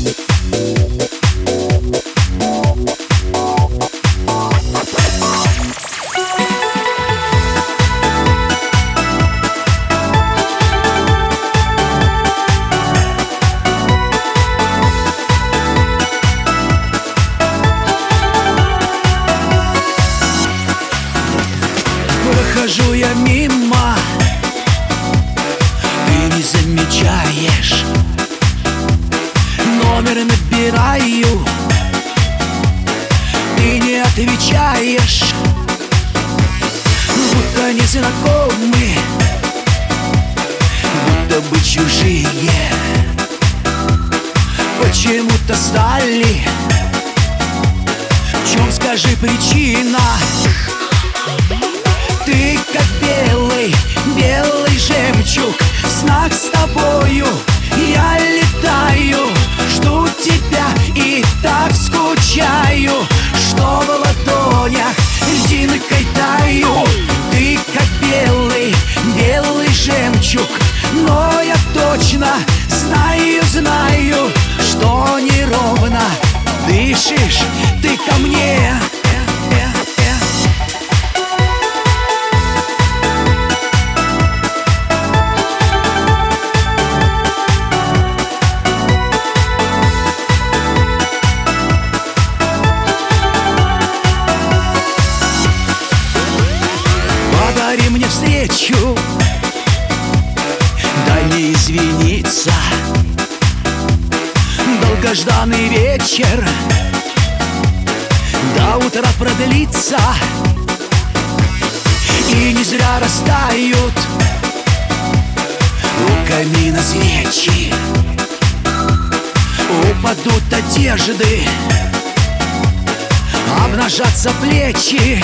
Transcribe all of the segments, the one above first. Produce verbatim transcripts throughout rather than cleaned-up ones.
Прохожу я мимо, ты не замечаешь. Номер набираю, ты не отвечаешь. Будто незнакомы, будто бы чужие. Почему-то стали. В чем, скажи, причина? Ты как белый, белый жемчуг, в снах с тобою я летаю. Жду тебя и так скучаю, что в ладонях льдинкой таю. Ты как белый, белый жемчуг, но я точно знаю, знаю, что неровно дышишь ты ко мне. Подари мне встречу, дай не извиниться. Долгожданный вечер до утра продлится. И не зря растают у камина свечи. Упадут одежды, обнажатся плечи.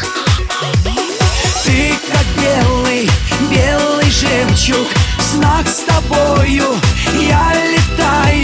Ты как белый, белый жемчуг, в снах с тобою я летаю.